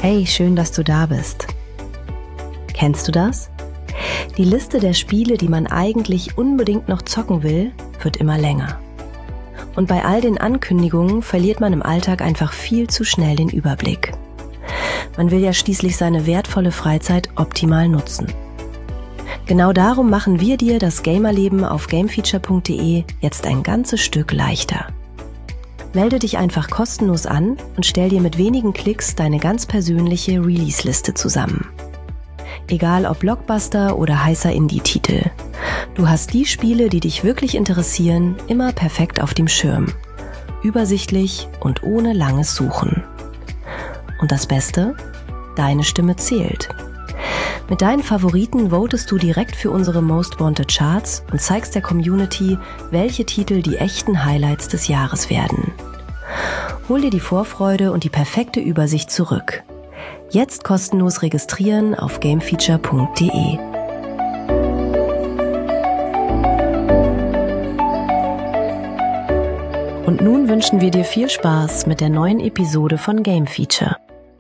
Hey, schön, dass du da bist. Kennst du das? Die Liste der Spiele, die man eigentlich unbedingt noch zocken will, wird immer länger. Und bei all den Ankündigungen verliert man im Alltag einfach viel zu schnell den Überblick. Man will ja schließlich seine wertvolle Freizeit optimal nutzen. Genau darum machen wir dir das Gamerleben auf gamefeature.de jetzt ein ganzes Stück leichter. Melde dich einfach kostenlos an und stell dir mit wenigen Klicks deine ganz persönliche Release-Liste zusammen. Egal ob Blockbuster oder heißer Indie-Titel. Du hast die Spiele, die dich wirklich interessieren, immer perfekt auf dem Schirm. Übersichtlich und ohne langes Suchen. Und das Beste? Deine Stimme zählt. Mit deinen Favoriten votest du direkt für unsere Most Wanted Charts und zeigst der Community, welche Titel die echten Highlights des Jahres werden. Hol dir die Vorfreude und die perfekte Übersicht zurück. Jetzt kostenlos registrieren auf gamefeature.de. Und nun wünschen wir dir viel Spaß mit der neuen Episode von Game Feature.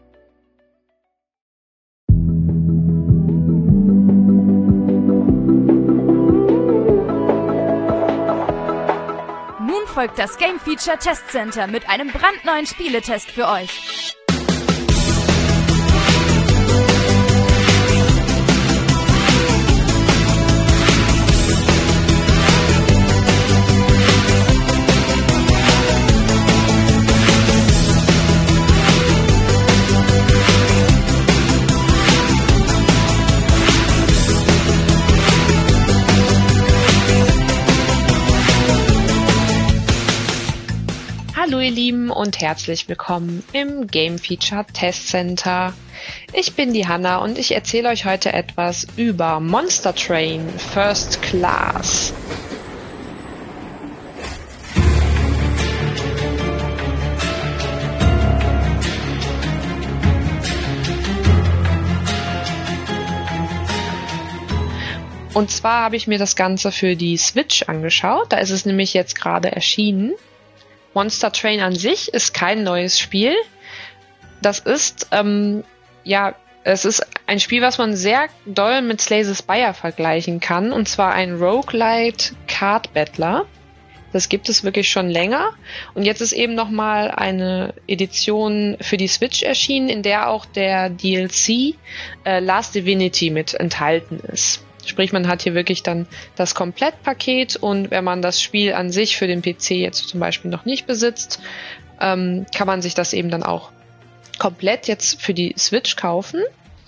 Nun folgt das Game Feature Test Center mit einem brandneuen Spieletest für euch. Hallo ihr Lieben und herzlich willkommen im Game Feature Test Center. Ich bin die Hanna und ich erzähle euch heute etwas über Monster Train First Class. Und zwar habe ich mir das Ganze für die Switch angeschaut, da ist es nämlich jetzt gerade erschienen. Monster Train an sich ist kein neues Spiel. Das ist, es ist ein Spiel, was man sehr doll mit Slay the Spire vergleichen kann. Und zwar ein Roguelite Card Battler. Das gibt es wirklich schon länger. Und jetzt ist eben nochmal eine Edition für die Switch erschienen, in der auch der DLC Last Divinity mit enthalten ist. Sprich, man hat hier wirklich dann das Komplettpaket und wenn man das Spiel an sich für den PC jetzt zum Beispiel noch nicht besitzt, kann man sich das eben dann auch komplett jetzt für die Switch kaufen.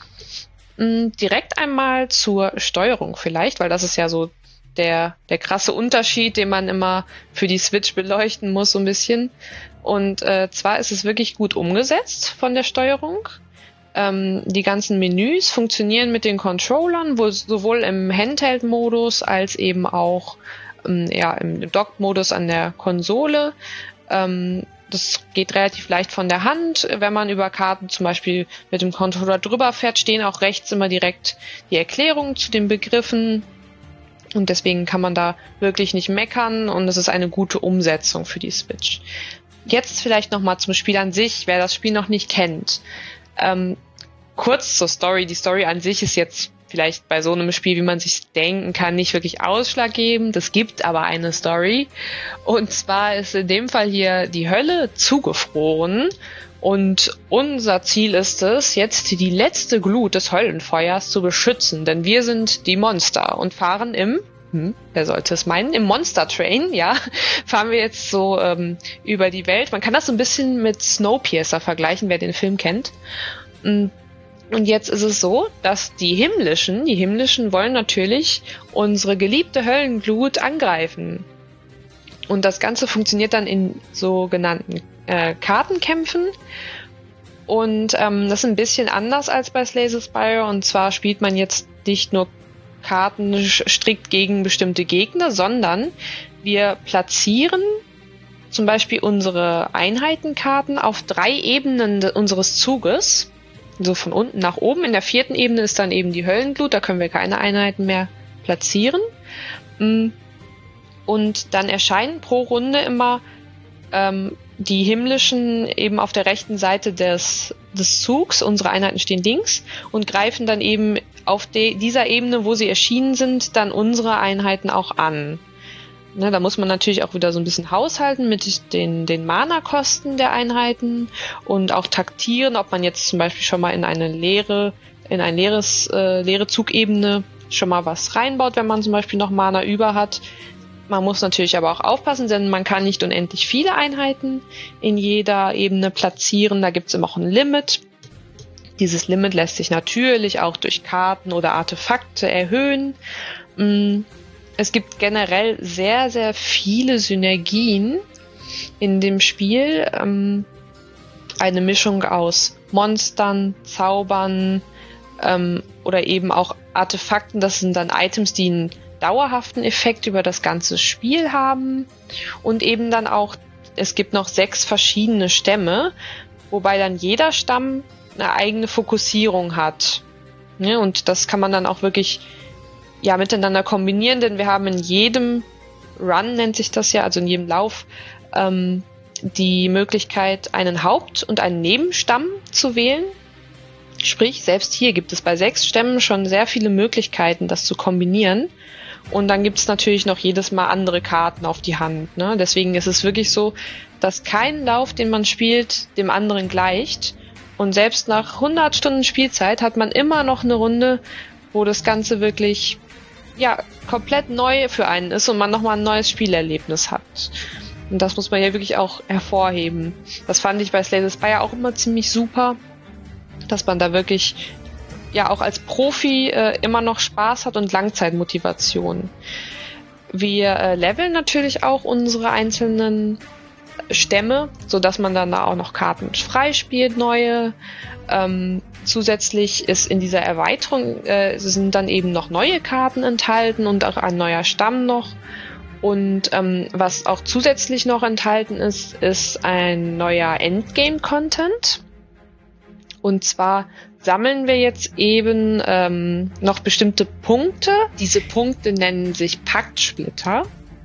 Direkt einmal zur Steuerung vielleicht, weil das ist ja so der krasse Unterschied, den man immer für die Switch beleuchten muss so ein bisschen. Und zwar ist es wirklich gut umgesetzt von der Steuerung. Die ganzen Menüs funktionieren mit den Controllern, sowohl im Handheld-Modus als eben auch im Dock-Modus an der Konsole. Das geht relativ leicht von der Hand. Wenn man über Karten zum Beispiel mit dem Controller drüber fährt, stehen auch rechts immer direkt die Erklärungen zu den Begriffen. Und deswegen kann man da wirklich nicht meckern und es ist eine gute Umsetzung für die Switch. Jetzt vielleicht nochmal zum Spiel an sich, wer das Spiel noch nicht kennt. Kurz zur Story. Die Story an sich ist jetzt vielleicht bei so einem Spiel, wie man sich denken kann, nicht wirklich ausschlaggebend. Es gibt aber eine Story. Und zwar ist in dem Fall hier die Hölle zugefroren. Und unser Ziel ist es, jetzt die letzte Glut des Höllenfeuers zu beschützen. Denn wir sind die Monster und fahren wer sollte es meinen, im Monster Train, ja, fahren wir jetzt so über die Welt. Man kann das so ein bisschen mit Snowpiercer vergleichen, wer den Film kennt. Und jetzt ist es so, dass die Himmlischen wollen natürlich unsere geliebte Höllenglut angreifen. Und das Ganze funktioniert dann in sogenannten Kartenkämpfen. Und das ist ein bisschen anders als bei Slay the Spire. Und zwar spielt man jetzt nicht nur Karten strikt gegen bestimmte Gegner, sondern wir platzieren zum Beispiel unsere Einheitenkarten auf 3 Ebenen unseres Zuges. So von unten nach oben. In der 4. Ebene ist dann eben die Höllenglut, da können wir keine Einheiten mehr platzieren. Und dann erscheinen pro Runde immer die Himmlischen eben auf der rechten Seite des des Zugs, unsere Einheiten stehen links und greifen dann eben auf dieser Ebene, wo sie erschienen sind, dann unsere Einheiten auch an. Ne, da muss man natürlich auch wieder so ein bisschen haushalten mit den Mana-Kosten der Einheiten und auch taktieren, ob man jetzt zum Beispiel schon mal in eine leere Zugebene schon mal was reinbaut, wenn man zum Beispiel noch Mana über hat. Man muss natürlich aber auch aufpassen, denn man kann nicht unendlich viele Einheiten in jeder Ebene platzieren. Da gibt es immer auch ein Limit. Dieses Limit lässt sich natürlich auch durch Karten oder Artefakte erhöhen. Es gibt generell sehr, sehr viele Synergien in dem Spiel. Eine Mischung aus Monstern, Zaubern oder eben auch Artefakten. Das sind dann Items, die einen dauerhaften Effekt über das ganze Spiel haben. Und eben dann auch, es gibt noch 6 verschiedene Stämme, wobei dann jeder Stamm eine eigene Fokussierung hat. Ja, und das kann man dann auch wirklich miteinander kombinieren, denn wir haben in jedem Run, nennt sich das ja, also in jedem Lauf, die Möglichkeit, einen Haupt- und einen Nebenstamm zu wählen. Sprich, selbst hier gibt es bei 6 Stämmen schon sehr viele Möglichkeiten, das zu kombinieren. Und dann gibt es natürlich noch jedes Mal andere Karten auf die Hand. Ne? Deswegen ist es wirklich so, dass kein Lauf, den man spielt, dem anderen gleicht. Und selbst nach 100 Stunden Spielzeit hat man immer noch eine Runde, wo das Ganze wirklich komplett neu für einen ist und man nochmal ein neues Spielerlebnis hat. Und das muss man ja wirklich auch hervorheben. Das fand ich bei Slay the Spire auch immer ziemlich super, dass man da wirklich auch als Profi immer noch Spaß hat und Langzeitmotivation. Wir leveln natürlich auch unsere einzelnen Stämme, sodass man dann da auch noch Karten freispielt, neue. Zusätzlich ist in dieser Erweiterung sind dann eben noch neue Karten enthalten und auch ein neuer Stamm noch. Und was auch zusätzlich noch enthalten ist ein neuer Endgame-Content. Und zwar sammeln wir jetzt eben noch bestimmte Punkte. Diese Punkte nennen sich Paktsplitter,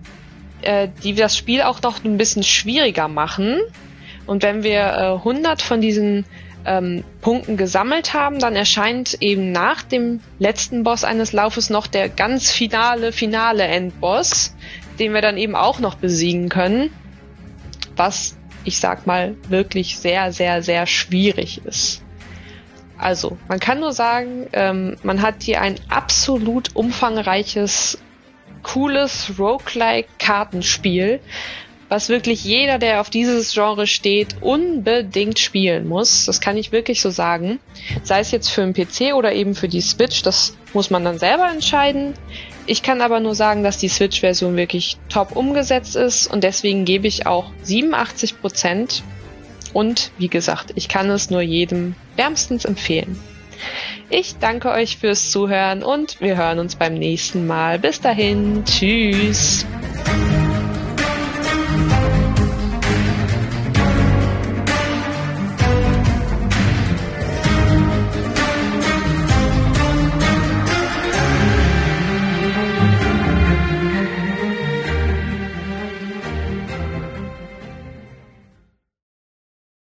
die das Spiel auch noch ein bisschen schwieriger machen. Und wenn wir 100 von diesen Punkten gesammelt haben, dann erscheint eben nach dem letzten Boss eines Laufes noch der ganz finale Endboss, den wir dann eben auch noch besiegen können, was, ich sag mal, wirklich sehr, sehr, sehr schwierig ist. Also, man kann nur sagen, man hat hier ein absolut umfangreiches, cooles Roguelike-Kartenspiel, was wirklich jeder, der auf dieses Genre steht, unbedingt spielen muss. Das kann ich wirklich so sagen. Sei es jetzt für den PC oder eben für die Switch, das muss man dann selber entscheiden. Ich kann aber nur sagen, dass die Switch-Version wirklich top umgesetzt ist und deswegen gebe ich auch 87%. Und wie gesagt, ich kann es nur jedem wärmstens empfehlen. Ich danke euch fürs Zuhören und wir hören uns beim nächsten Mal. Bis dahin, tschüss!